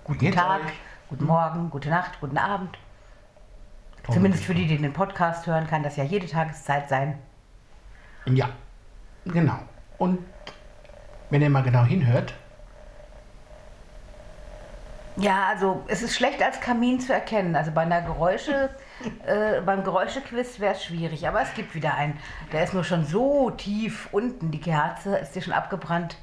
Guten Tag, guten Morgen, gute Nacht, guten Abend. Zumindest für die, die den Podcast hören, kann das ja jede Tageszeit sein. Ja, genau. Und wenn ihr mal genau hinhört. Ja, also es ist schlecht als Kamin zu erkennen. Also bei einer beim Geräuschequiz wäre es schwierig. Aber es gibt wieder einen. Der ist nur schon so tief unten. Die Kerze ist dir schon abgebrannt.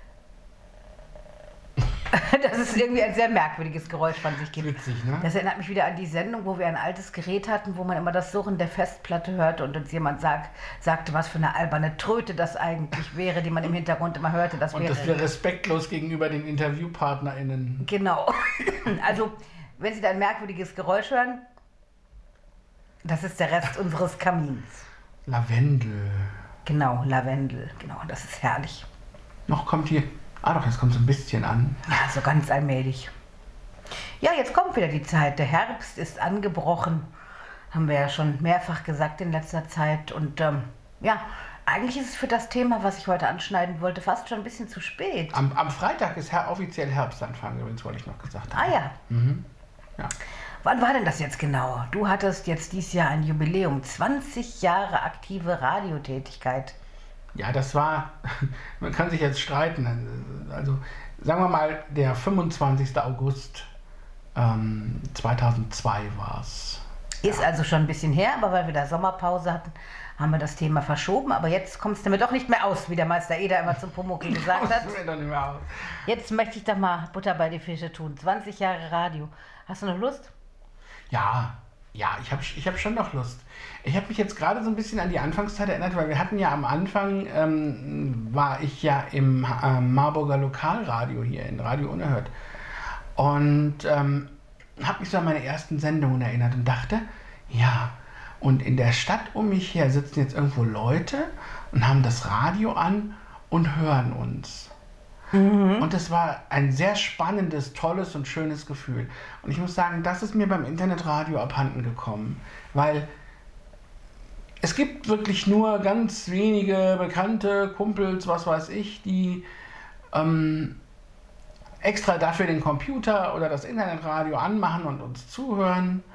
Das ist irgendwie ein sehr merkwürdiges Geräusch von sich gibt. Witzig, ne? Das erinnert mich wieder an die Sendung, wo wir ein altes Gerät hatten, wo man immer das Surren der Festplatte hörte und uns jemand sagte, was für eine alberne Tröte das eigentlich wäre, die man im Hintergrund immer hörte. Das wäre respektlos gegenüber den InterviewpartnerInnen. Genau. Also, wenn Sie da ein merkwürdiges Geräusch hören, das ist der Rest unseres Kamins. Lavendel. Genau, Lavendel. Genau, das ist herrlich. Noch kommt hier... doch, das kommt so ein bisschen an. Ja, so ganz allmählich. Ja, jetzt kommt wieder die Zeit. Der Herbst ist angebrochen. Haben wir ja schon mehrfach gesagt in letzter Zeit. Und ja, eigentlich ist es für das Thema, was ich heute anschneiden wollte, fast schon ein bisschen zu spät. Am Freitag ist offiziell Herbstanfang, übrigens, wollte ich noch gesagt haben. Ah ja. Ja. Wann war denn das jetzt genau? Du hattest jetzt dieses Jahr ein Jubiläum. 20 Jahre aktive Radiotätigkeit. Ja, das war, man kann sich jetzt streiten, also sagen wir mal, der 25. August 2002 war es. Ist also schon ein bisschen her, aber weil wir da Sommerpause hatten, haben wir das Thema verschoben. Aber jetzt kommst du mir doch nicht mehr aus, wie der Meister Eder immer zum Pumuckl gesagt hat. Mir doch nicht mehr aus. Jetzt möchte ich doch mal Butter bei die Fische tun. 20 Jahre Radio. Hast du noch Lust? Ja, ich hab schon noch Lust. Ich habe mich jetzt gerade so ein bisschen an die Anfangszeit erinnert, weil wir hatten ja am Anfang, war ich ja im Marburger Lokalradio hier in Radio Unerhört und habe mich so an meine ersten Sendungen erinnert und dachte, ja, und in der Stadt um mich her sitzen jetzt irgendwo Leute und haben das Radio an und hören uns. Und das war ein sehr spannendes, tolles und schönes Gefühl. Und ich muss sagen, das ist mir beim Internetradio abhanden gekommen, weil es gibt wirklich nur ganz wenige bekannte Kumpels, was weiß ich, die extra dafür den Computer oder das Internetradio anmachen und uns zuhören.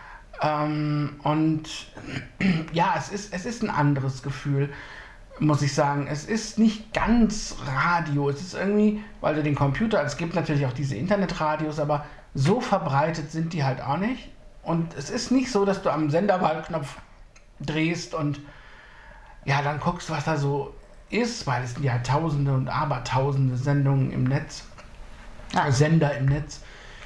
Und ja, es ist ein anderes Gefühl, muss ich sagen. Es ist nicht ganz Radio. Es ist irgendwie, weil du den Computer, es gibt natürlich auch diese Internetradios, aber so verbreitet sind die halt auch nicht. Und es ist nicht so, dass du am Senderwahlknopf drehst und ja, dann guckst, was da so ist, weil es sind ja Tausende und Abertausende Sendungen im Netz, Sender im Netz.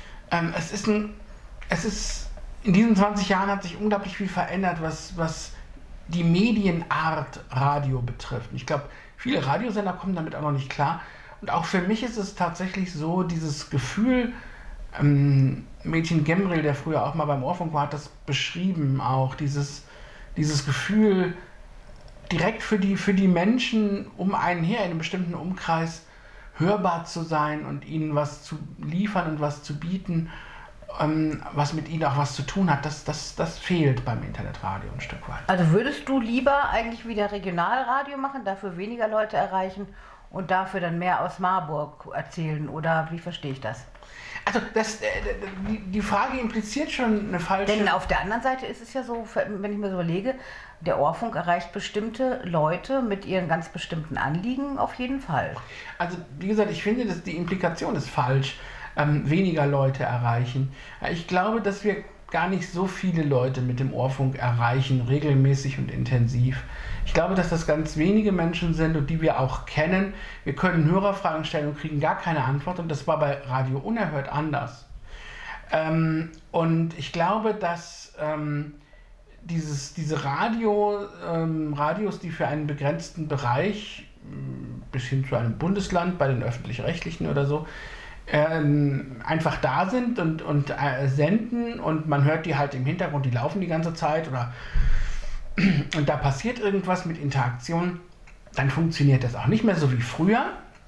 Es ist, in diesen 20 Jahren hat sich unglaublich viel verändert, was die Medienart Radio betrifft. Ich glaube, viele Radiosender kommen damit auch noch nicht klar. Und auch für mich ist es tatsächlich so, dieses Gefühl, Mädchen Gemril, der früher auch mal beim Ohrfunk war, hat das beschrieben auch, dieses Gefühl, direkt für die Menschen um einen her in einem bestimmten Umkreis hörbar zu sein und ihnen was zu liefern und was zu bieten, was mit ihnen auch was zu tun hat, das fehlt beim Internetradio ein Stück weit. Also würdest du lieber eigentlich wieder Regionalradio machen, dafür weniger Leute erreichen und dafür dann mehr aus Marburg erzählen, oder wie verstehe ich das? Also die Frage impliziert schon eine falsche... Denn auf der anderen Seite ist es ja so, wenn ich mir so überlege, der Ohrfunk erreicht bestimmte Leute mit ihren ganz bestimmten Anliegen auf jeden Fall. Also wie gesagt, ich finde, dass die Implikation ist falsch, weniger Leute erreichen. Ich glaube, dass wir gar nicht so viele Leute mit dem Ohrfunk erreichen, regelmäßig und intensiv. Ich glaube, dass das ganz wenige Menschen sind und die wir auch kennen. Wir können Hörerfragen stellen und kriegen gar keine Antwort, und das war bei Radio Unerhört anders. Und ich glaube, dass diese Radios, die für einen begrenzten Bereich bis hin zu einem Bundesland, bei den Öffentlich-Rechtlichen oder so, einfach da sind und senden, und man hört die halt im Hintergrund, die laufen die ganze Zeit und da passiert irgendwas mit Interaktion, dann funktioniert das auch nicht mehr so wie früher.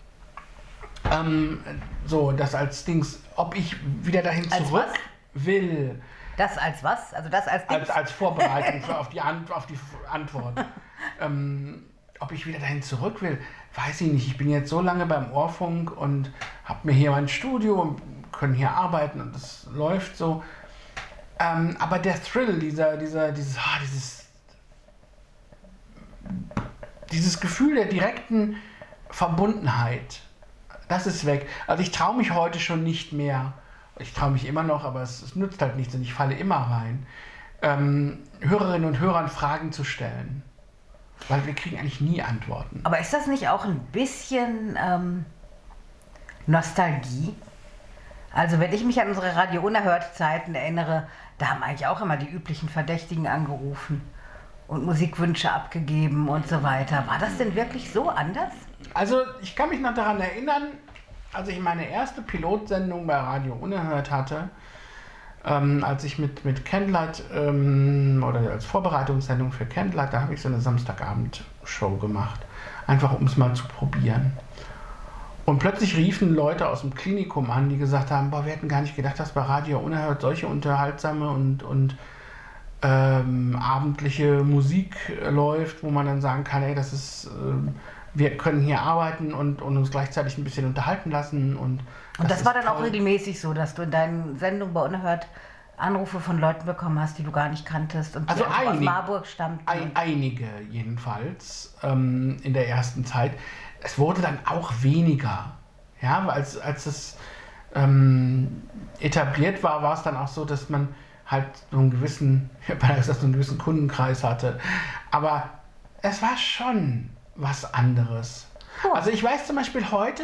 So, das als Dings, ob ich wieder dahin zurück will. Das als was? Also das als Dings? Als Vorbereitung auf die Antwort. Ob ich wieder dahin zurück will, weiß ich nicht. Ich bin jetzt so lange beim Ohrfunk und habe mir hier mein Studio können hier arbeiten und es läuft so. Aber der Thrill, dieses Gefühl der direkten Verbundenheit, das ist weg. Also ich traue mich heute schon nicht mehr. Ich traue mich immer noch, aber es nützt halt nichts und ich falle immer rein, Hörerinnen und Hörern Fragen zu stellen. Weil wir kriegen eigentlich nie Antworten. Aber ist das nicht auch ein bisschen Nostalgie? Also wenn ich mich an unsere Radio Unerhört-Zeiten erinnere, da haben eigentlich auch immer die üblichen Verdächtigen angerufen und Musikwünsche abgegeben und so weiter. War das denn wirklich so anders? Also ich kann mich noch daran erinnern, als ich meine erste Pilotsendung bei Radio Unerhört hatte, als ich mit Candlelight oder als Vorbereitungssendung für Candlelight, da habe ich so eine Samstagabend-Show gemacht. Einfach um es mal zu probieren. Und plötzlich riefen Leute aus dem Klinikum an, die gesagt haben, boah, wir hätten gar nicht gedacht, dass bei Radio Unerhört solche unterhaltsame und abendliche Musik läuft, wo man dann sagen kann, ey, das ist, wir können hier arbeiten und uns gleichzeitig ein bisschen unterhalten lassen. Und das war dann toll. Auch regelmäßig so, dass du in deinen Sendungen bei Unerhört Anrufe von Leuten bekommen hast, die du gar nicht kanntest und die also aus Marburg stammten? Einige jedenfalls in der ersten Zeit. Es wurde dann auch weniger. Ja, als es etabliert war, war es dann auch so, dass man halt so einen gewissen Kundenkreis hatte. Aber es war schon was anderes. Oh. Also ich weiß zum Beispiel heute,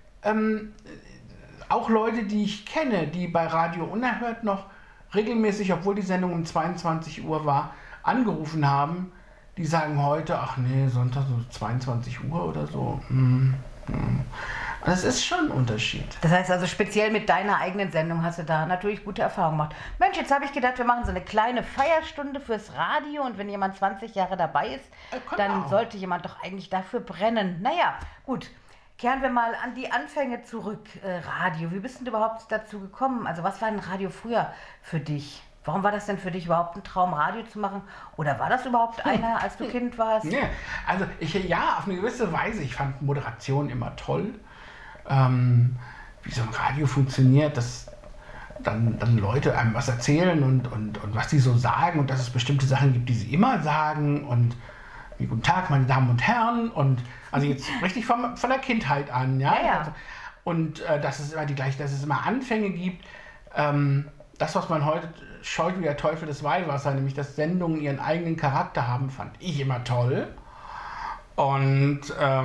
auch Leute, die ich kenne, die bei Radio Unerhört noch regelmäßig, obwohl die Sendung um 22 Uhr war, angerufen haben, die sagen heute, ach nee, Sonntag so 22 Uhr oder so. Das ist schon ein Unterschied. Das heißt also, speziell mit deiner eigenen Sendung hast du da natürlich gute Erfahrungen gemacht. Mensch, jetzt habe ich gedacht, wir machen so eine kleine Feierstunde fürs Radio und wenn jemand 20 Jahre dabei ist, dann sollte jemand doch eigentlich dafür brennen. Naja, gut. Kehren wir mal an die Anfänge zurück. Radio, wie bist du überhaupt dazu gekommen? Also was war denn Radio früher für dich? Warum war das denn für dich überhaupt ein Traum, Radio zu machen? Oder war das überhaupt einer, als du Kind warst? Ja, also auf eine gewisse Weise. Ich fand Moderation immer toll. Wie so ein Radio funktioniert, dass dann Leute einem was erzählen und was sie so sagen und dass es bestimmte Sachen gibt, die sie immer sagen und wie guten Tag, meine Damen und Herren und also jetzt richtig von der Kindheit an, ja. Also, und dass es immer dass es immer Anfänge gibt. Das, was man heute scheut wie der Teufel das Weihwasser, nämlich dass Sendungen ihren eigenen Charakter haben, fand ich immer toll. Und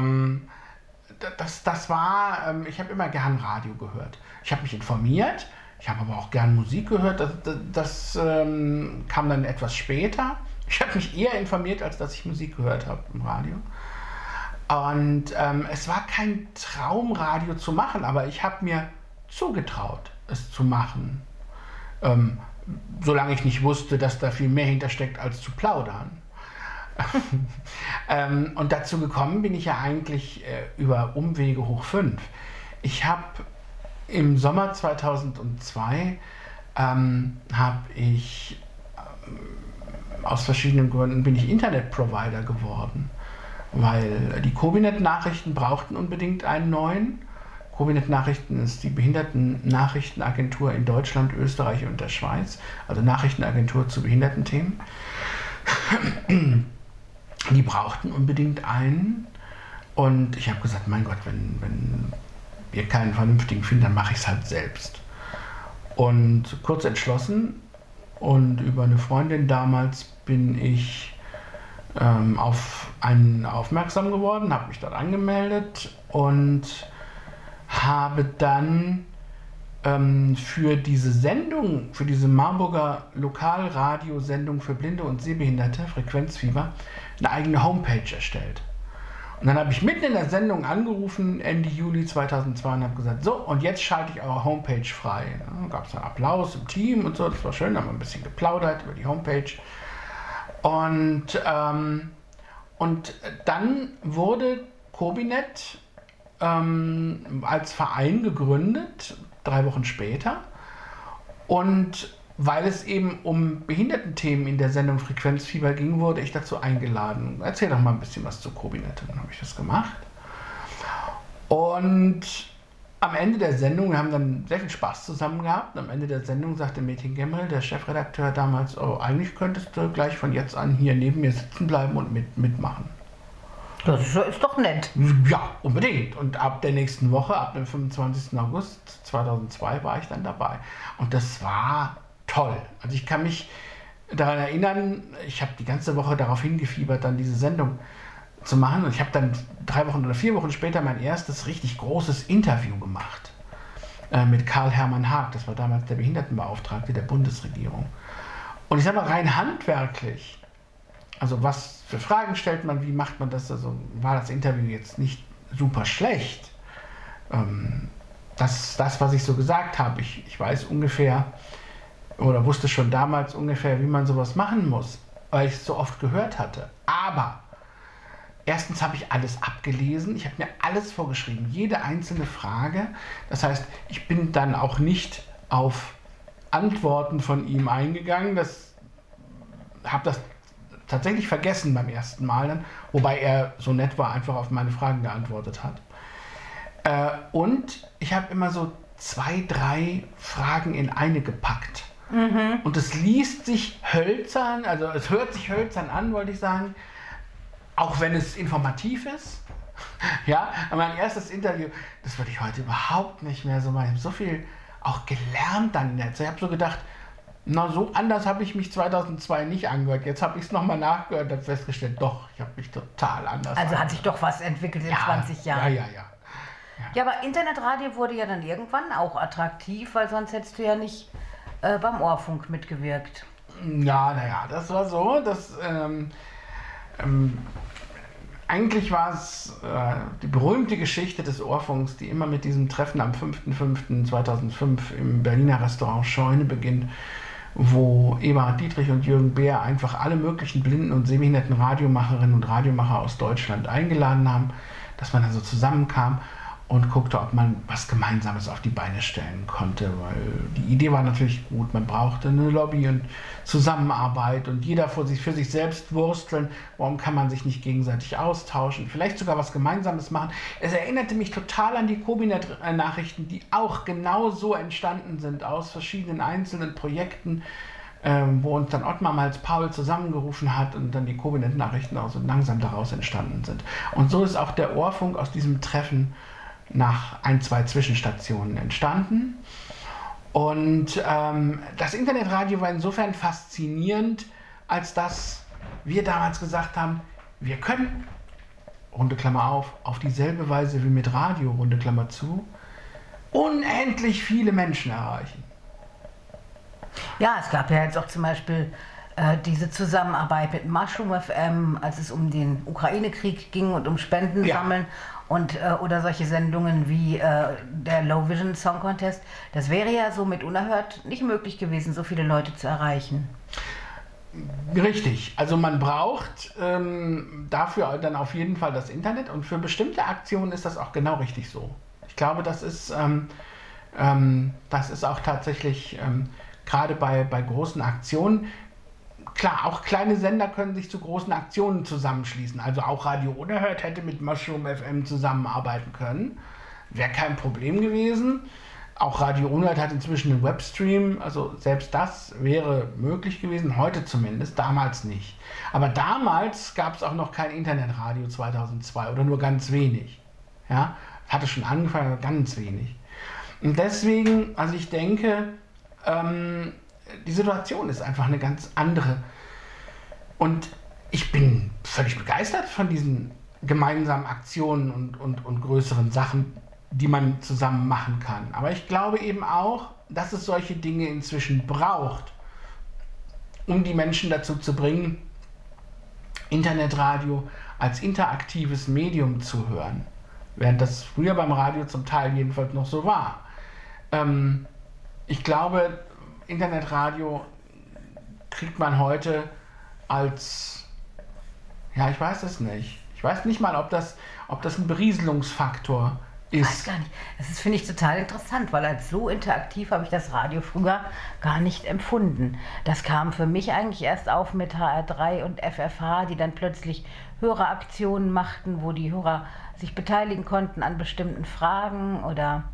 das war, ich habe immer gern Radio gehört. Ich habe mich informiert, ich habe aber auch gern Musik gehört. Das kam dann etwas später. Ich habe mich eher informiert, als dass ich Musik gehört habe im Radio. Und es war kein Traum, Radio zu machen, aber ich habe mir zugetraut, es zu machen. Solange ich nicht wusste, dass da viel mehr hintersteckt, als zu plaudern. Und dazu gekommen bin ich ja eigentlich über Umwege hoch 5. Ich habe im Sommer 2002 aus verschiedenen Gründen bin ich Internetprovider geworden, weil die Covinet-Nachrichten brauchten unbedingt einen neuen. Covinet-Nachrichten ist die Behinderten-Nachrichtenagentur in Deutschland, Österreich und der Schweiz, also Nachrichtenagentur zu Behindertenthemen. Die brauchten unbedingt einen und ich habe gesagt, mein Gott, wenn ihr keinen vernünftigen findet, dann mache ich es halt selbst. Und kurz entschlossen und über eine Freundin damals bin ich auf einen aufmerksam geworden, habe mich dort angemeldet und habe dann für diese Sendung, für diese Marburger Lokalradiosendung für Blinde und Sehbehinderte, Frequenzfieber, eine eigene Homepage erstellt. Und dann habe ich mitten in der Sendung angerufen, Ende Juli 2002, und habe gesagt, so, und jetzt schalte ich eure Homepage frei. Da gab es dann Applaus im Team und so, das war schön, da haben wir ein bisschen geplaudert über die Homepage. Und dann wurde Covinet als Verein gegründet, 3 Wochen später. Und weil es eben um Behindertenthemen in der Sendung Frequenzfieber ging, wurde ich dazu eingeladen. Erzähl doch mal ein bisschen was zu Covinet. Dann habe ich das gemacht. Und am Ende der Sendung, wir haben dann sehr viel Spaß zusammen gehabt, am Ende der Sendung sagte Metin Gemrel, der Chefredakteur damals, oh, eigentlich könntest du gleich von jetzt an hier neben mir sitzen bleiben und mitmachen. Das ist doch nett. Ja, unbedingt. Und ab der nächsten Woche, ab dem 25. August 2002 war ich dann dabei. Und das war toll. Also ich kann mich daran erinnern, ich habe die ganze Woche darauf hingefiebert, dann diese Sendung zu machen. Und ich habe dann 3 Wochen oder 4 Wochen später mein erstes richtig großes Interview gemacht mit Karl-Hermann Haag. Das war damals der Behindertenbeauftragte der Bundesregierung. Und ich sage mal rein handwerklich, also was für Fragen stellt man, wie macht man das, also war das Interview jetzt nicht super schlecht. Das, was ich so gesagt habe, ich weiß ungefähr oder wusste schon damals ungefähr, wie man sowas machen muss, weil ich es so oft gehört hatte. Aber erstens habe ich alles abgelesen, ich habe mir alles vorgeschrieben, jede einzelne Frage. Das heißt, ich bin dann auch nicht auf Antworten von ihm eingegangen, habe das tatsächlich vergessen beim ersten Mal dann, wobei er so nett war, einfach auf meine Fragen geantwortet hat. Und ich habe immer so 2, 3 Fragen in eine gepackt. Mhm. Und es liest sich hölzern, also es hört sich hölzern an, wollte ich sagen, auch wenn es informativ ist. Ja, mein erstes Interview, das würde ich heute überhaupt nicht mehr so machen. Ich habe so viel auch gelernt dann im Netz. Ich habe so gedacht, na, so anders habe ich mich 2002 nicht angehört. Jetzt habe ich es nochmal nachgehört und festgestellt, doch, ich habe mich total anders angehört. Also hat sich doch was entwickelt in 20 Jahren. Ja. Ja, aber Internetradio wurde ja dann irgendwann auch attraktiv, weil sonst hättest du ja nicht beim Ohrfunk mitgewirkt. Ja, naja, das war so, dass eigentlich war es die berühmte Geschichte des Ohrfunks, die immer mit diesem Treffen am 5.5.2005 im Berliner Restaurant Scheune beginnt, wo Eberhard Dietrich und Jürgen Beer einfach alle möglichen blinden und sehbehinderten Radiomacherinnen und Radiomacher aus Deutschland eingeladen haben, dass man dann so zusammenkam und guckte, ob man was Gemeinsames auf die Beine stellen konnte, weil die Idee war natürlich gut, man brauchte eine Lobby und Zusammenarbeit und jeder für sich selbst wursteln, warum kann man sich nicht gegenseitig austauschen, vielleicht sogar was Gemeinsames machen. Es erinnerte mich total an die Kobinet-Nachrichten, die auch genau so entstanden sind, aus verschiedenen einzelnen Projekten, wo uns dann Ottmar Malz-Paul zusammengerufen hat und dann die Kobinet-Nachrichten auch so langsam daraus entstanden sind. Und so ist auch der Ohrfunk aus diesem Treffen nach 1, 2 Zwischenstationen entstanden. Und das Internetradio war insofern faszinierend, als dass wir damals gesagt haben, wir können, Runde Klammer auf dieselbe Weise wie mit Radio, Runde Klammer zu, unendlich viele Menschen erreichen. Ja, es gab ja jetzt auch zum Beispiel diese Zusammenarbeit mit Mushroom FM, als es um den Ukraine-Krieg ging und um Spenden sammeln. Und, oder solche Sendungen wie der Low Vision Song Contest. Das wäre ja so mit Unerhört nicht möglich gewesen, so viele Leute zu erreichen. Richtig. Also man braucht dafür dann auf jeden Fall das Internet und für bestimmte Aktionen ist das auch genau richtig so. Ich glaube, das ist auch tatsächlich gerade bei großen Aktionen. Klar, auch kleine Sender können sich zu großen Aktionen zusammenschließen. Also auch Radio Unerhört hätte mit Mushroom FM zusammenarbeiten können. Wäre kein Problem gewesen. Auch Radio Unerhört hat inzwischen einen Webstream. Also selbst das wäre möglich gewesen. Heute zumindest, damals nicht. Aber damals gab es auch noch kein Internetradio 2002 oder nur ganz wenig. Ja, hatte schon angefangen, aber ganz wenig. Und deswegen, also ich denke, die Situation ist einfach eine ganz andere. Und ich bin völlig begeistert von diesen gemeinsamen Aktionen und größeren Sachen, die man zusammen machen kann. Aber ich glaube eben auch, dass es solche Dinge inzwischen braucht, um die Menschen dazu zu bringen, Internetradio als interaktives Medium zu hören. Während das früher beim Radio zum Teil jedenfalls noch so war. Ich glaube, Internetradio kriegt man heute als, ja, ich weiß es nicht. Ich weiß nicht mal, ob das ein Berieselungsfaktor ist. Ich weiß gar nicht. Das ist, finde ich, total interessant, weil als so interaktiv habe ich das Radio früher gar nicht empfunden. Das kam für mich eigentlich erst auf mit HR3 und FFH, die dann plötzlich Höreraktionen machten, wo die Hörer sich beteiligen konnten an bestimmten Fragen oder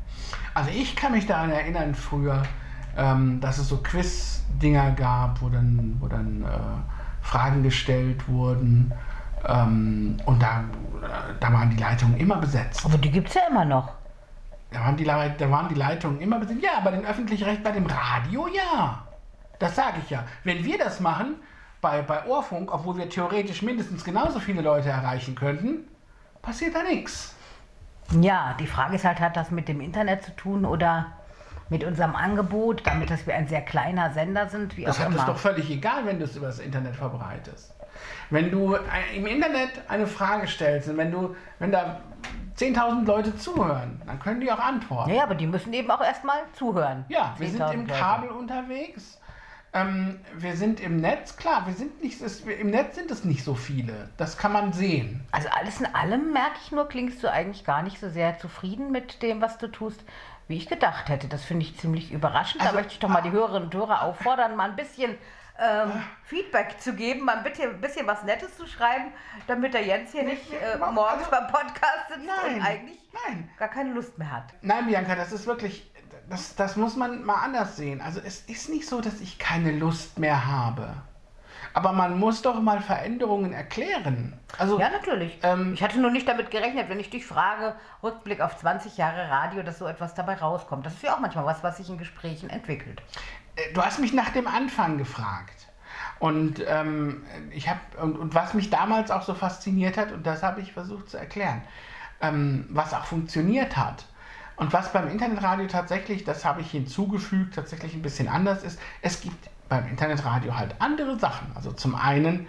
Also ich kann mich daran erinnern früher, dass es so Quiz-Dinger gab, wo dann Fragen gestellt wurden. Und da waren die Leitungen immer besetzt. Aber die gibt es ja immer noch. Da waren die Leitungen immer besetzt. Ja, bei den Öffentlich-Recht, bei dem Radio, ja. Das sage ich ja. Wenn wir das machen, bei Ohrfunk, obwohl wir theoretisch mindestens genauso viele Leute erreichen könnten, passiert da nichts. Ja, die Frage ist halt, hat das mit dem Internet zu tun oder mit unserem Angebot, damit dass wir ein sehr kleiner Sender sind, wie auch immer. Das ist doch völlig egal, wenn du es über das Internet verbreitest. Wenn du im Internet eine Frage stellst und wenn da 10.000 Leute zuhören, dann können die auch antworten. Ja, aber die müssen eben auch erstmal zuhören. Ja, wir sind im Kabel unterwegs. Wir sind im Netz, klar, im Netz sind es nicht so viele. Das kann man sehen. Also alles in allem, merke ich nur, klingst du eigentlich gar nicht so sehr zufrieden mit dem, was du tust, wie ich gedacht hätte. Das finde ich ziemlich überraschend. Also, da möchte ich doch mal die Hörerinnen und Hörer auffordern, mal ein bisschen Feedback zu geben, mal ein bisschen was Nettes zu schreiben, damit der Jens hier nicht morgens beim Podcast sitzt und eigentlich gar keine Lust mehr hat. Nein, Bianca, das ist wirklich, das muss man mal anders sehen. Also es ist nicht so, dass ich keine Lust mehr habe. Aber man muss doch mal Veränderungen erklären. Also, ja, natürlich. Ich hatte nur nicht damit gerechnet, wenn ich dich frage, Rückblick auf 20 Jahre Radio, dass so etwas dabei rauskommt. Das ist ja auch manchmal was sich in Gesprächen entwickelt. Du hast mich nach dem Anfang gefragt. Und was mich damals auch so fasziniert hat, und das habe ich versucht zu erklären, was auch funktioniert hat. Und was beim Internetradio tatsächlich, das habe ich hinzugefügt, tatsächlich ein bisschen anders ist, es gibt beim Internetradio halt andere Sachen. Also zum einen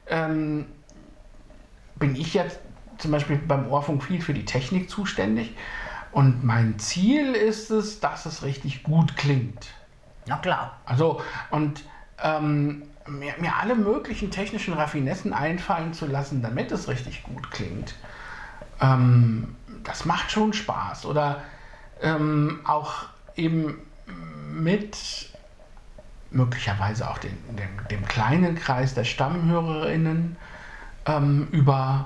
bin ich jetzt zum Beispiel beim Ohrfunk viel für die Technik zuständig und mein Ziel ist es, dass es richtig gut klingt. Na klar. Also, und mir alle möglichen technischen Raffinessen einfallen zu lassen, damit es richtig gut klingt, das macht schon Spaß. Oder auch eben mit möglicherweise auch dem kleinen Kreis der StammhörerInnen über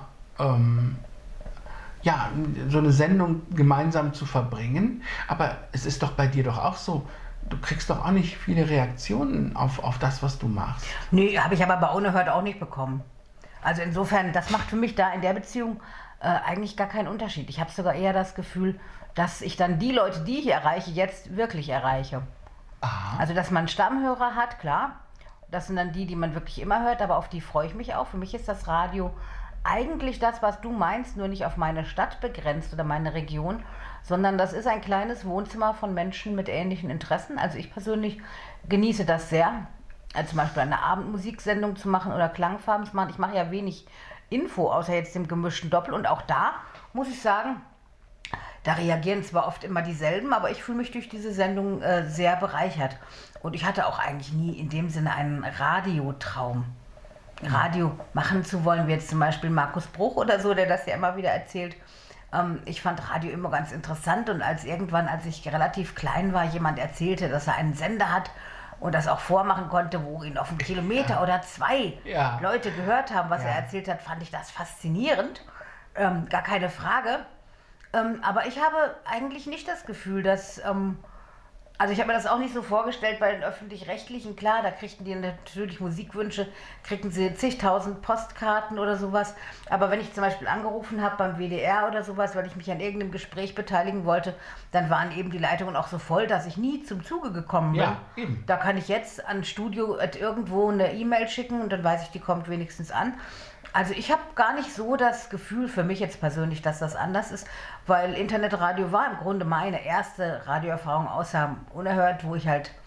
so eine Sendung gemeinsam zu verbringen. Aber es ist doch bei dir doch auch so, du kriegst doch auch nicht viele Reaktionen auf das, was du machst. Nee, habe ich aber bei Unerhört auch nicht bekommen. Also insofern, das macht für mich da in der Beziehung eigentlich gar keinen Unterschied. Ich habe sogar eher das Gefühl, dass ich dann die Leute, die ich erreiche, jetzt wirklich erreiche. Aha. Also dass man Stammhörer hat, klar. Das sind dann die man wirklich immer hört, aber auf die freue ich mich auch. Für mich ist das Radio eigentlich das, was du meinst, nur nicht auf meine Stadt begrenzt oder meine Region, sondern das ist ein kleines Wohnzimmer von Menschen mit ähnlichen Interessen. Also ich persönlich genieße das sehr, zum Beispiel eine Abendmusiksendung zu machen oder Klangfarben zu machen. Ich mache ja wenig Info, außer jetzt dem gemischten Doppel. Und auch da muss ich sagen, da reagieren zwar oft immer dieselben, aber ich fühle mich durch diese Sendung sehr bereichert. Und ich hatte auch eigentlich nie in dem Sinne einen Radiotraum. Radio machen zu wollen, wie jetzt zum Beispiel Markus Bruch oder so, der das ja immer wieder erzählt. Ich fand Radio immer ganz interessant und als ich relativ klein war, jemand erzählte, dass er einen Sender hat und das auch vormachen konnte, wo ihn auf einen Kilometer oder 2 Leute gehört haben, was er erzählt hat, fand ich das faszinierend. Gar keine Frage. Aber ich habe eigentlich nicht das Gefühl, dass... Also ich habe mir das auch nicht so vorgestellt bei den Öffentlich-Rechtlichen. Klar, da kriegten die natürlich Musikwünsche, kriegten sie zigtausend Postkarten oder sowas. Aber wenn ich zum Beispiel angerufen habe beim WDR oder sowas, weil ich mich an irgendeinem Gespräch beteiligen wollte, dann waren eben die Leitungen auch so voll, dass ich nie zum Zuge gekommen bin. Ja, eben. Da kann ich jetzt an Studio irgendwo eine E-Mail schicken und dann weiß ich, die kommt wenigstens an. Also ich habe gar nicht so das Gefühl für mich jetzt persönlich, dass das anders ist, weil Internetradio war im Grunde meine erste Radioerfahrung außer Unerhört, wo ich halt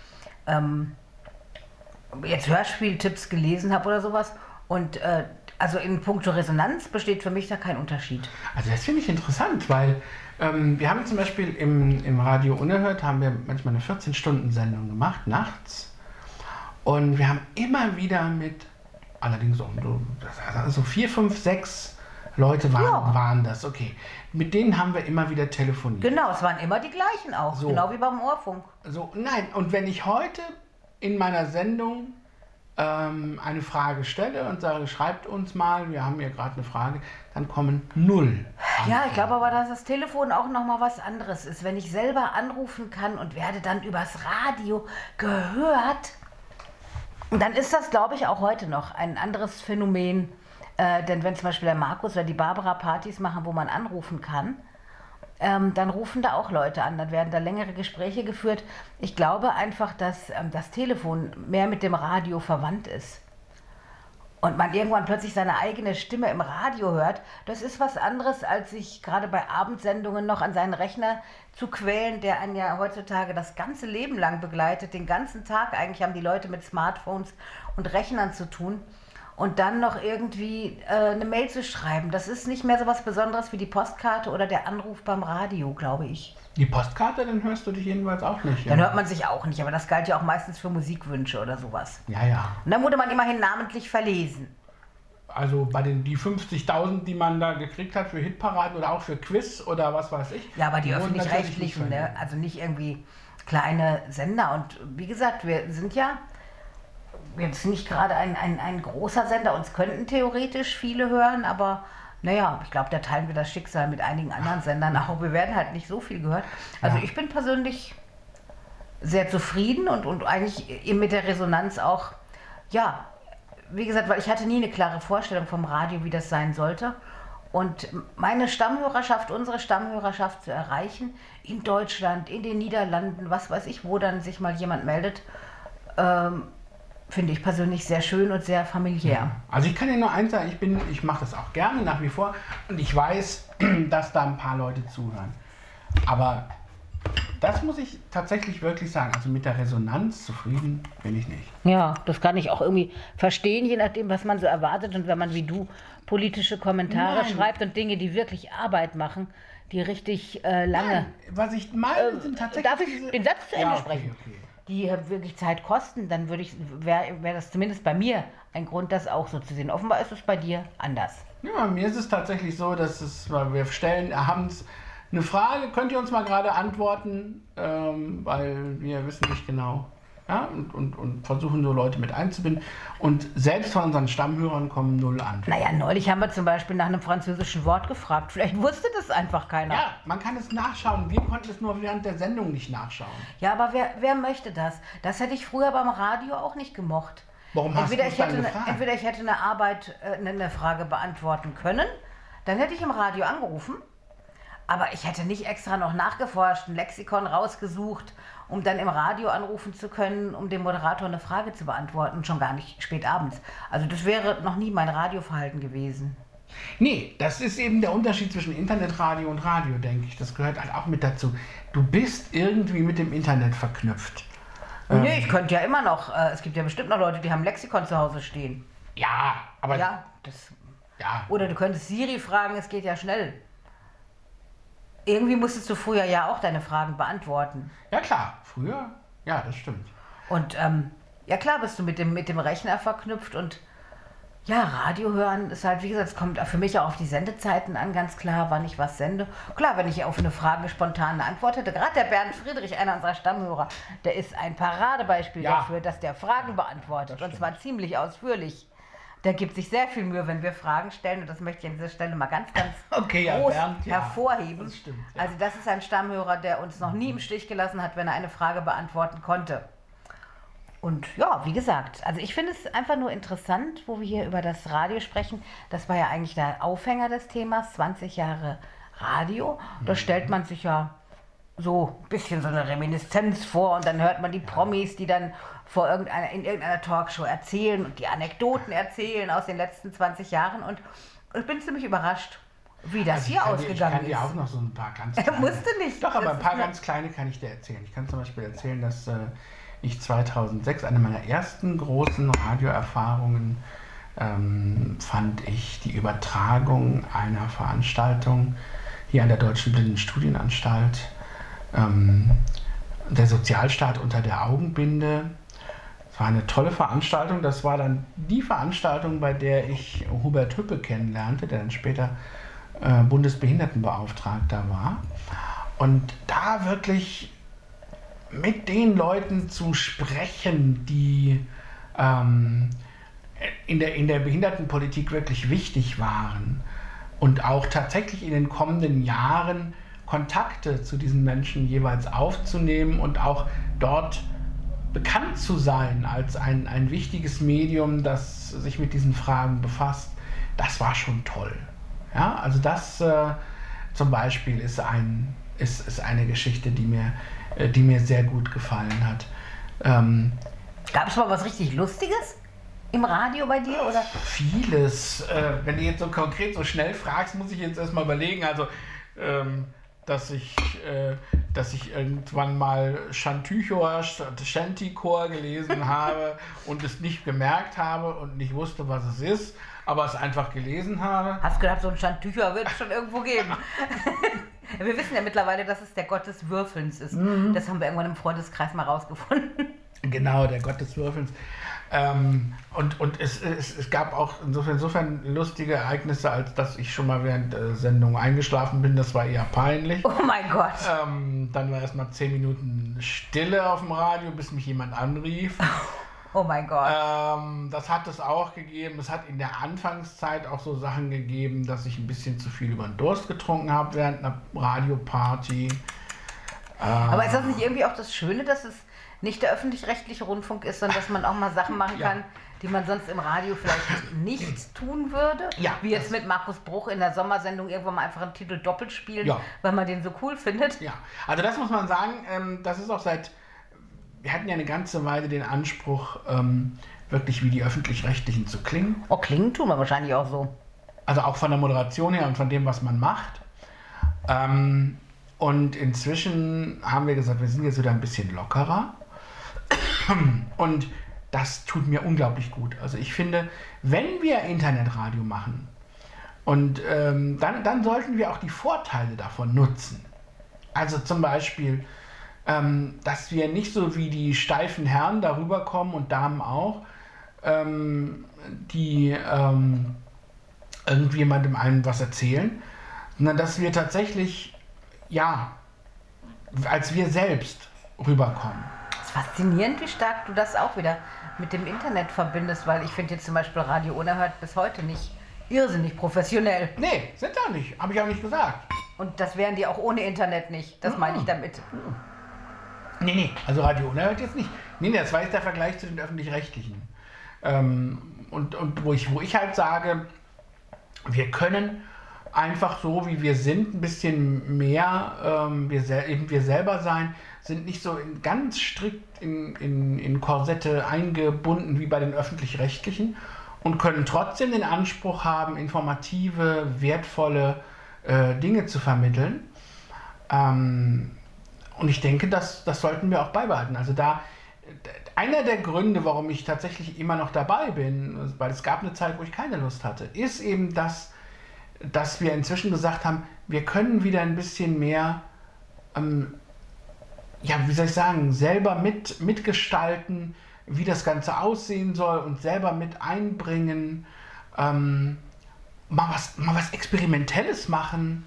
jetzt Hörspieltipps gelesen habe oder sowas. Und also in puncto Resonanz besteht für mich da kein Unterschied. Also das finde ich interessant, weil wir haben zum Beispiel im Radio Unerhört haben wir manchmal eine 14-Stunden-Sendung gemacht, nachts. Und wir haben immer wieder mit allerdings auch so 4, 5, 6 Leute waren das, okay. Mit denen haben wir immer wieder telefoniert. Genau, es waren immer die gleichen auch, so. Genau wie beim Ohrfunk. So, nein, und wenn ich heute in meiner Sendung eine Frage stelle und sage, schreibt uns mal, wir haben hier gerade eine Frage, dann kommen 0 Antworten. Ja, ich glaube aber, dass das Telefon auch nochmal was anderes ist. Wenn ich selber anrufen kann und werde dann übers Radio gehört, dann ist das, glaube ich, auch heute noch ein anderes Phänomen. Denn wenn zum Beispiel der Markus oder die Barbara Partys machen, wo man anrufen kann, dann rufen da auch Leute an, dann werden da längere Gespräche geführt. Ich glaube einfach, dass das Telefon mehr mit dem Radio verwandt ist. Und man irgendwann plötzlich seine eigene Stimme im Radio hört. Das ist was anderes, als sich gerade bei Abendsendungen noch an seinen Rechner zu quälen, der einen ja heutzutage das ganze Leben lang begleitet, den ganzen Tag. Eigentlich haben die Leute mit Smartphones und Rechnern zu tun. Und dann noch irgendwie eine Mail zu schreiben, das ist nicht mehr so was Besonderes wie die Postkarte oder der Anruf beim Radio, glaube ich. Die Postkarte, dann hörst du dich jedenfalls auch nicht. Dann hört man sich auch nicht, aber das galt ja auch meistens für Musikwünsche oder sowas. Ja, ja. Und dann wurde man immerhin namentlich verlesen. Also bei die 50.000, die man da gekriegt hat für Hitparaden oder auch für Quiz oder was weiß ich. Ja, aber die wurden natürlich öffentlich-rechtlichen, nicht ne? verliehen. Also nicht irgendwie kleine Sender. Und wie gesagt, wir sind ja jetzt nicht gerade ein großer Sender. Uns könnten theoretisch viele hören, aber naja, ich glaube, da teilen wir das Schicksal mit einigen anderen Sendern auch. Wir werden halt nicht so viel gehört. Also Ja. ich bin persönlich sehr zufrieden und eigentlich eben mit der Resonanz auch, ja, wie gesagt, weil ich hatte nie eine klare Vorstellung vom Radio, wie das sein sollte. Und meine Stammhörerschaft, unsere Stammhörerschaft zu erreichen, in Deutschland, in den Niederlanden, was weiß ich, wo dann sich mal jemand meldet, finde ich persönlich sehr schön und sehr familiär. Also ich kann dir nur eins sagen, ich mache das auch gerne nach wie vor und ich weiß, dass da ein paar Leute zuhören. Aber das muss ich tatsächlich wirklich sagen, also mit der Resonanz zufrieden bin ich nicht. Ja, das kann ich auch irgendwie verstehen, je nachdem, was man so erwartet. Und wenn man wie du politische Kommentare schreibt und Dinge, die wirklich Arbeit machen, die richtig lange... Nein, was ich meine, sind tatsächlich... Darf ich den Satz zu Ende sprechen? Okay. Die wirklich Zeit kosten, dann wäre das zumindest bei mir ein Grund, das auch so zu sehen. Offenbar ist es bei dir anders. Ja, bei mir ist es tatsächlich so, dass wir stellen abends eine Frage, könnt ihr uns mal gerade antworten, weil wir wissen nicht genau. Ja, und versuchen so Leute mit einzubinden. Und selbst von unseren Stammhörern kommen 0 Antworten. Naja, neulich haben wir zum Beispiel nach einem französischen Wort gefragt. Vielleicht wusste das einfach keiner. Ja, man kann es nachschauen. Wir konnten es nur während der Sendung nicht nachschauen. Ja, aber wer möchte das? Das hätte ich früher beim Radio auch nicht gemocht. Warum hast du es dann gefragt? Entweder ich hätte eine Frage beantworten können, dann hätte ich im Radio angerufen, aber ich hätte nicht extra noch nachgeforscht, ein Lexikon rausgesucht, um dann im Radio anrufen zu können, um dem Moderator eine Frage zu beantworten, schon gar nicht spät abends. Also das wäre noch nie mein Radioverhalten gewesen. Nee, das ist eben der Unterschied zwischen Internetradio und Radio, denke ich. Das gehört halt auch mit dazu. Du bist irgendwie mit dem Internet verknüpft. Nee, ich könnte ja immer noch, es gibt ja bestimmt noch Leute, die haben ein Lexikon zu Hause stehen. Ja, aber... Ja, oder du könntest Siri fragen, es geht ja schnell. Irgendwie musstest du früher ja auch deine Fragen beantworten. Ja klar, früher, ja, das stimmt. Und ja klar bist du mit dem Rechner verknüpft und ja, Radio hören ist halt, wie gesagt, es kommt für mich auch auf die Sendezeiten an, ganz klar, wann ich was sende. Klar, wenn ich auf eine Frage spontan eine Antwort hätte, gerade der Bernd Friedrich, einer unserer Stammhörer, der ist ein Paradebeispiel dafür, dass der Fragen beantwortet und zwar ziemlich ausführlich. Der gibt sich sehr viel Mühe, wenn wir Fragen stellen und das möchte ich an dieser Stelle mal ganz groß hervorheben. Das stimmt, ja. Also das ist ein Stammhörer, der uns noch nie im Stich gelassen hat, wenn er eine Frage beantworten konnte. Und ja, wie gesagt, also ich finde es einfach nur interessant, wo wir hier über das Radio sprechen. Das war ja eigentlich der Aufhänger des Themas, 20 Jahre Radio. Da stellt man sich ja so ein bisschen so eine Reminiszenz vor und dann hört man die Promis, die dann in irgendeiner Talkshow erzählen und die Anekdoten erzählen aus den letzten 20 Jahren und ich bin ziemlich überrascht, wie das hier ausgegangen ist. Ich kann dir auch noch so ein paar ganz kleine... Musste nicht. Doch, aber ein paar ganz kleine kann ich dir erzählen. Ich kann zum Beispiel erzählen, dass ich 2006, eine meiner ersten großen Radioerfahrungen, fand ich die Übertragung einer Veranstaltung hier an der Deutschen Blindenstudienanstalt, der Sozialstaat unter der Augenbinde. Es war eine tolle Veranstaltung. Das war dann die Veranstaltung, bei der ich Hubert Hüppe kennenlernte, der dann später Bundesbehindertenbeauftragter war. Und da wirklich mit den Leuten zu sprechen, die ähm, in der Behindertenpolitik wirklich wichtig waren und auch tatsächlich in den kommenden Jahren Kontakte zu diesen Menschen jeweils aufzunehmen und auch dort bekannt zu sein als ein wichtiges Medium, das sich mit diesen Fragen befasst, das war schon toll. Ja, also das zum Beispiel ist eine Geschichte, die mir sehr gut gefallen hat. Gab es mal was richtig Lustiges im Radio bei dir, oder? Vieles. Wenn du jetzt so konkret so schnell fragst, muss ich jetzt erstmal überlegen. Also, dass ich irgendwann mal Chantichor gelesen habe und es nicht gemerkt habe und nicht wusste, was es ist, aber es einfach gelesen habe. Hast gedacht, so ein Chantichor wird es schon irgendwo geben. Wir wissen ja mittlerweile, dass es der Gott des Würfelns ist. Mhm. Das haben wir irgendwann im Freundeskreis mal rausgefunden. Genau, der Gott des Würfelns. Und es gab auch insofern lustige Ereignisse, als dass ich schon mal während der Sendung eingeschlafen bin. Das war eher peinlich. Oh mein Gott. Dann war erstmal 10 Minuten Stille auf dem Radio, bis mich jemand anrief. Oh mein Gott. Das hat es auch gegeben. Es hat in der Anfangszeit auch so Sachen gegeben, dass ich ein bisschen zu viel über den Durst getrunken habe während einer Radioparty. Aber ist das nicht irgendwie auch das Schöne, dass es nicht der öffentlich-rechtliche Rundfunk ist, sondern dass man auch mal Sachen machen kann, die man sonst im Radio vielleicht nicht tun würde? Ja, wie jetzt mit Markus Bruch in der Sommersendung irgendwann mal einfach einen Titel doppelt spielen, weil man den so cool findet. Ja, also das muss man sagen, das ist auch wir hatten ja eine ganze Weile den Anspruch, wirklich wie die Öffentlich-Rechtlichen zu klingen. Oh, klingen tun wir wahrscheinlich auch so. Also auch von der Moderation her und von dem, was man macht. Und inzwischen haben wir gesagt, wir sind jetzt wieder ein bisschen lockerer. Und das tut mir unglaublich gut. Also ich finde, wenn wir Internetradio machen, und dann sollten wir auch die Vorteile davon nutzen. Also zum Beispiel, dass wir nicht so wie die steifen Herren darüber kommen und Damen auch, die irgendjemandem einem was erzählen, sondern dass wir tatsächlich, als wir selbst rüberkommen. Es ist faszinierend, wie stark du das auch wieder mit dem Internet verbindest, weil ich finde jetzt zum Beispiel Radio Unerhört bis heute nicht irrsinnig professionell. Nee, sind da nicht, habe ich auch nicht gesagt. Und das wären die auch ohne Internet nicht, das meine ich damit. Nee, also Radio Unerhört jetzt nicht. Nee, das war jetzt der Vergleich zu den Öffentlich-Rechtlichen. Und wo ich halt sage, wir können einfach so, wie wir sind, ein bisschen mehr wir selber sein, sind nicht so ganz strikt in Korsette eingebunden wie bei den Öffentlich-Rechtlichen und können trotzdem den Anspruch haben, informative, wertvolle Dinge zu vermitteln. Und ich denke, das sollten wir auch beibehalten. Also einer der Gründe, warum ich tatsächlich immer noch dabei bin, weil es gab eine Zeit, wo ich keine Lust hatte, ist eben, dass wir inzwischen gesagt haben, wir können wieder ein bisschen mehr, selber mitgestalten, wie das Ganze aussehen soll und selber mit einbringen, mal was Experimentelles machen,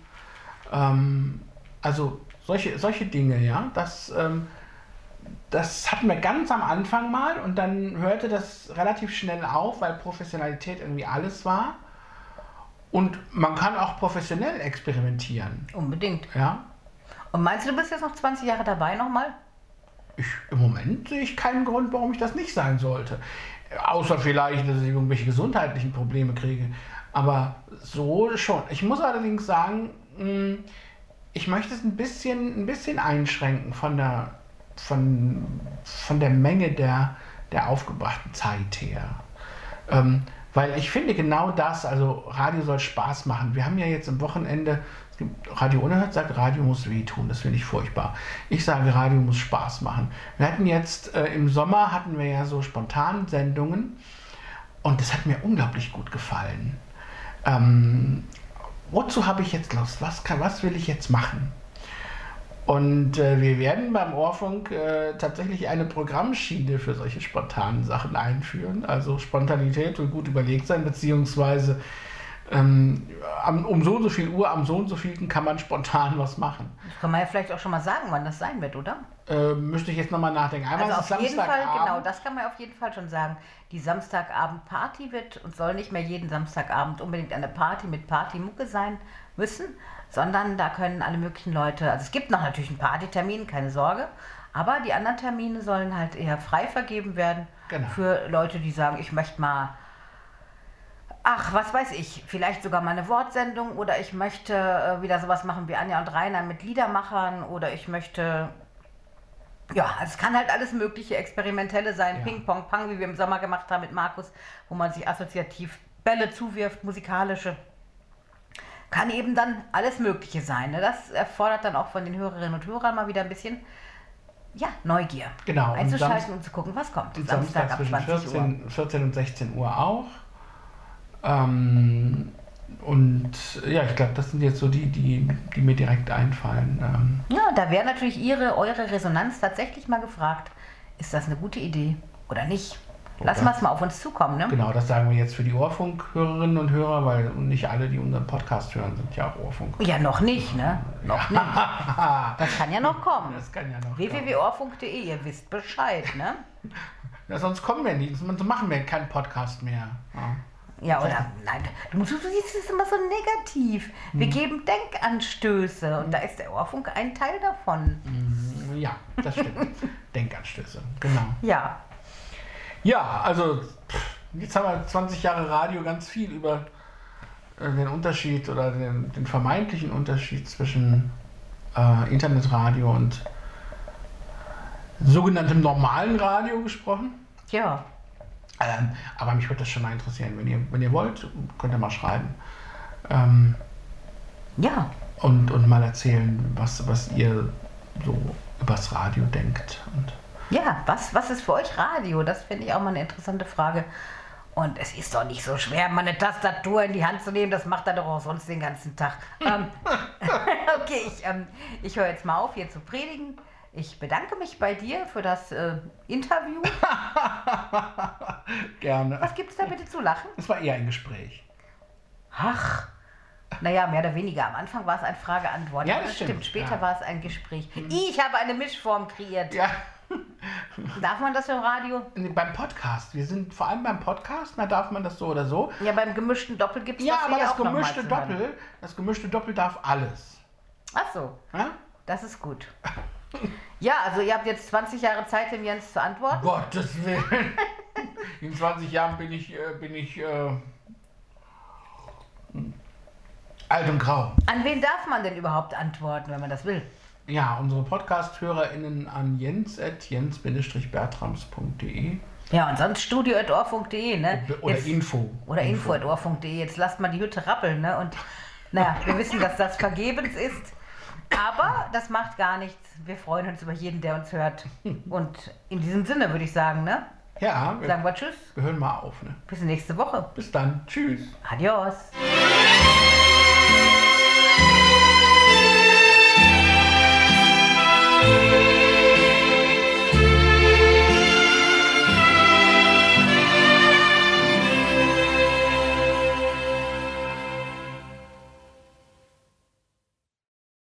also solche Dinge, ja, das hatten wir ganz am Anfang mal und dann hörte das relativ schnell auf, weil Professionalität irgendwie alles war. Und man kann auch professionell experimentieren. Unbedingt. Ja. Und meinst du, du bist jetzt noch 20 Jahre dabei nochmal? Im Moment sehe ich keinen Grund, warum ich das nicht sein sollte. Außer vielleicht, dass ich irgendwelche gesundheitlichen Probleme kriege. Aber so schon. Ich muss allerdings sagen, ich möchte es ein bisschen einschränken von der Menge der aufgebrachten Zeit her. Weil ich finde genau das, also Radio soll Spaß machen. Wir haben ja jetzt am Wochenende, Radio Unerhört sagt, Radio muss wehtun, das finde ich furchtbar. Ich sage, Radio muss Spaß machen. Wir hatten jetzt, im Sommer hatten wir ja so spontan Sendungen und das hat mir unglaublich gut gefallen. Wozu habe ich jetzt Lust? Was will ich jetzt machen? Und wir werden beim Ohrfunk tatsächlich eine Programmschiene für solche spontanen Sachen einführen. Also Spontanität will gut überlegt sein, beziehungsweise um so und so viel Uhr, am so und so vielten kann man spontan was machen. Das kann man ja vielleicht auch schon mal sagen, wann das sein wird, oder? Müsste ich jetzt nochmal nachdenken. Einmal Also auf jeden Fall, genau, Samstagabend. das kann man auf jeden Fall schon sagen. Die Samstagabend-Party wird und soll nicht mehr jeden Samstagabend unbedingt eine Party mit Partymucke sein müssen, sondern da können alle möglichen Leute, also es gibt noch natürlich einen Partytermin, keine Sorge, aber die anderen Termine sollen halt eher frei vergeben werden für Leute, die sagen, ich möchte mal, ach, was weiß ich, vielleicht sogar mal eine Wortsendung oder ich möchte wieder sowas machen wie Anja und Rainer mit Liedermachern oder ich möchte, ja, also es kann halt alles mögliche Experimentelle sein, Ping, Pong, Pang, wie wir im Sommer gemacht haben mit Markus, wo man sich assoziativ Bälle zuwirft, musikalische. Kann eben dann alles Mögliche sein. Ne? Das erfordert dann auch von den Hörerinnen und Hörern mal wieder ein bisschen Neugier. Genau. Einzuschalten und zu gucken, was kommt. Samstag ab 14 und 16 Uhr auch. Und ja, ich glaube, das sind jetzt so die mir direkt einfallen. Ja, da wäre natürlich eure Resonanz tatsächlich mal gefragt. Ist das eine gute Idee oder nicht? Lassen wir es mal auf uns zukommen, ne? Genau, das sagen wir jetzt für die Ohrfunk-Hörerinnen und Hörer, weil nicht alle, die unseren Podcast hören, sind ja auch Ohrfunk. Ja, noch nicht, ne? Noch nicht. Das kann ja noch kommen. Das kann ja noch www.ohrfunk.de, ihr wisst Bescheid, ne? Ja, sonst kommen wir nicht, sonst machen wir keinen Podcast mehr. Ja, oder? Nein, du siehst es immer so negativ. Wir geben Denkanstöße und da ist der Ohrfunk ein Teil davon. Ja, das stimmt. Denkanstöße, genau. Ja. Ja, also jetzt haben wir 20 Jahre Radio ganz viel über den Unterschied oder den vermeintlichen Unterschied zwischen Internetradio und sogenanntem normalen Radio gesprochen. Ja. Aber mich würde das schon mal interessieren. Wenn ihr wollt, könnt ihr mal schreiben. Ja. Und mal erzählen, was ihr so übers Radio denkt. Und ja, was ist für euch Radio? Das finde ich auch mal eine interessante Frage. Und es ist doch nicht so schwer, mal eine Tastatur in die Hand zu nehmen. Das macht er doch auch sonst den ganzen Tag. Okay, ich höre jetzt mal auf, hier zu predigen. Ich bedanke mich bei dir für das Interview. Gerne. Was gibt es da bitte zu lachen? Es war eher ein Gespräch. Ach, naja, mehr oder weniger. Am Anfang war es ein Frage-Antwort. Ja, das stimmt. Später war es ein Gespräch. Ich habe eine Mischform kreiert. Ja. Darf man das im Radio? Nee, beim Podcast. Wir sind vor allem beim Podcast, da darf man das so oder so. Ja, beim gemischten Doppel gibt es das aber auch noch mal das gemischte Doppel darf alles. Ach so. Ja? Das ist gut. Ja, also ihr habt jetzt 20 Jahre Zeit, dem Jens zu antworten. Gottes Willen. In 20 Jahren bin ich alt und grau. An wen darf man denn überhaupt antworten, wenn man das will? Ja, unsere Podcast-HörerInnen an jens@bertrams.de. Ja, und sonst studio@ohrfunk.de, ne? Oder jetzt, Info. Oder info@ohrfunk.de. Jetzt lasst mal die Hütte rappeln, ne? Und naja, wir wissen, dass das vergebens ist. Aber das macht gar nichts. Wir freuen uns über jeden, der uns hört. Und in diesem Sinne würde ich sagen, ne? Ja, sagen wir Tschüss. Wir hören mal auf, ne? Bis nächste Woche. Bis dann. Tschüss. Adios.